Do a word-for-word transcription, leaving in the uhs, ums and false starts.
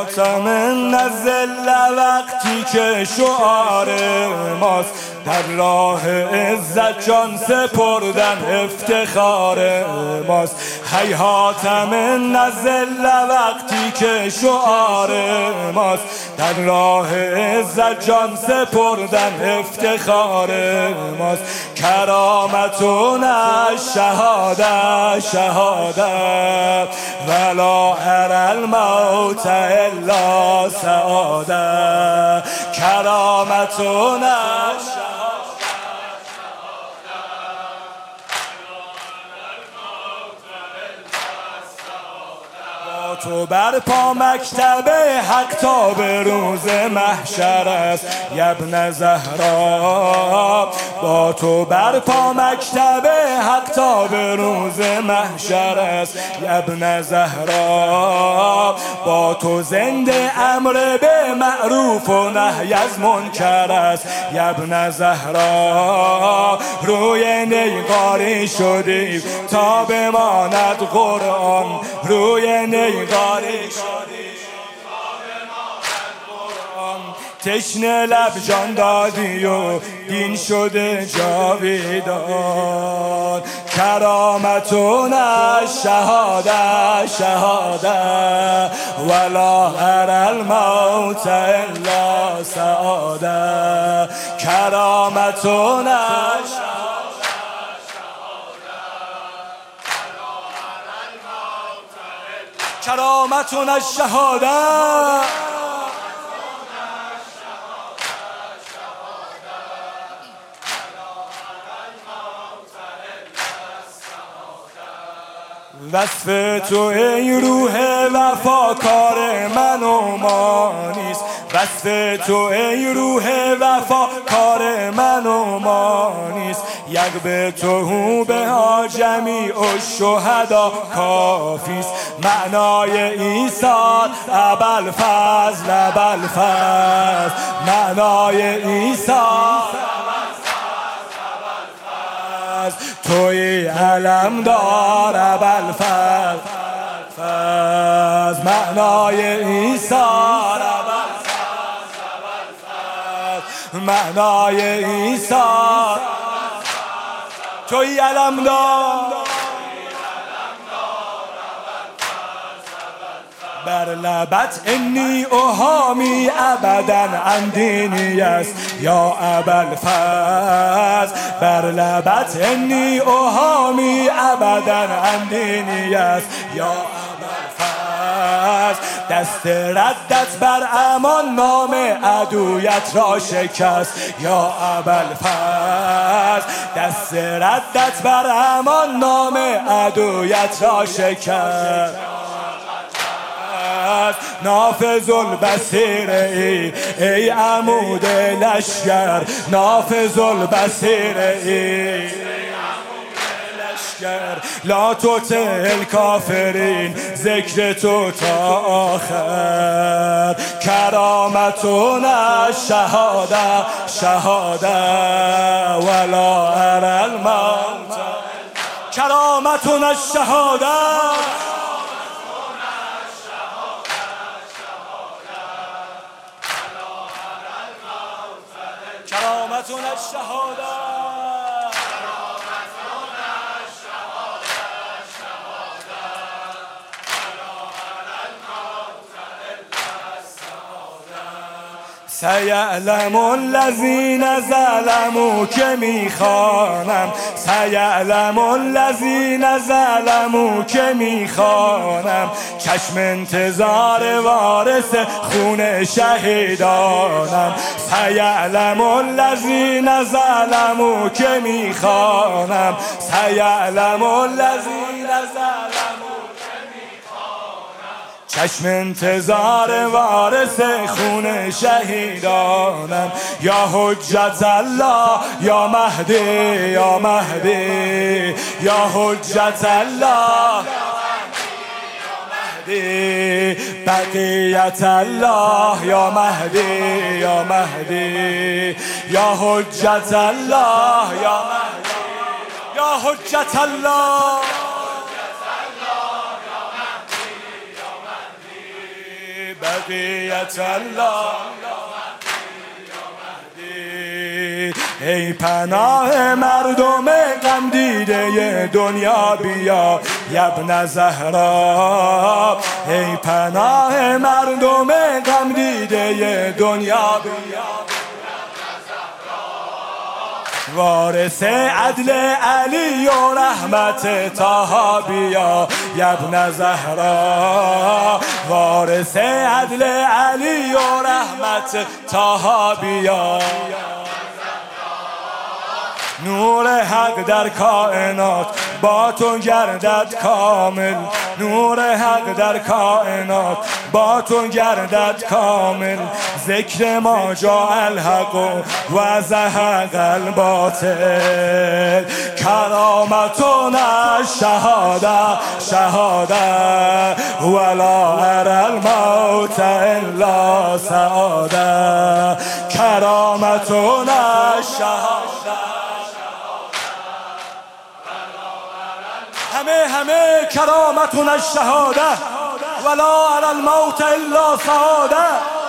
حاتم نزل وقتی که شعار ماست، در راه عزت جان سپردن افتخار ماست. هی حاتم نزل وقتی که شعار ماست، در راه عزت جان سپردن افتخار ماست. کرامتون الشهاده شهاده ولا ارى الموت الا سعاده. کرامتون تو برپا مکتب حق تا به روز محشر است ابن زهرا. با تو برپا مکتب حق تا به روز محشر است ابن زهرا. با تو زنده امر به معروف و نهی از منکر است ابن زهرا. روی نیقاری شدی تا بماند قرآن، روی نیقاری شدی تشنه لب جان دادی و دین شده جاویدان. کرامتون الشهاده شهاده ولا ارى الموت الا سعاده. کرامتون کرامتون الشهاده وصف تو ای روح وفاکار من و ما نیست. وصف تو ای روح وفاکار من و ما نیست. یک به تو به ها جمیع الشهدا کافیست. معنای ایثار ابوالفضل ابوالفضل. معنای ایثار توی علمدار ابوالفضل. معنای ایثار معنای ایثار توی علمدار. بر لبت انی احامی ابدا عن دینی است یا ابوالفضل. بر لبت انی احامی ابدا عن دینی است یا ابوالفضل. دست ردت بر امان نام عدویت را شکست یا ابوالفضل. دست ردت بر امان نام عدویت را شکست. نافذ البصیر ای ای عمود لشکر. نافذ البصیر ای لا تطع الکافرین ذکر تو تا آخر. کرامتون الشهاده شهاده ولا ارى الموت. کرامتون الشهاده کرامتون الشهاده سیعلم الذین ظلموا که میخوانم. سیعلم الذین ظلموا که میخوانم. چشم انتظار وارث خون شهیدانم. سیعلم الذین ظلموا که میخوانم. سیعلم الذین ظلموا چشم انتظار وارث خون شهیدانم. یا حجت الله یا مهدی یا مهدی یا حجت الله بقیت الله یا مهدی یا مهدی یا حجت الله یا مهدی یا حجت الله بقیت الله ای پناه مردم غم دیده دنیا بیا ابن زهرا ای پناه مردم غم دیده دنیا بیا وارث عدل علی و رحمت طه بیا ابن زهرا وارث عدل علی و رحمت طه بیا نور حق در کائنات با تو گردد کامل نور حق در کائنات با تو گردد کامل ذکر ما جاء الحق و زهق الباطل کرامتنا الشهاده شهاده ولا ارى الموت الا سعاده کرامتنا الشهاده همه همه کرامتنا الشهاده ولا ارى الموت الا سعاده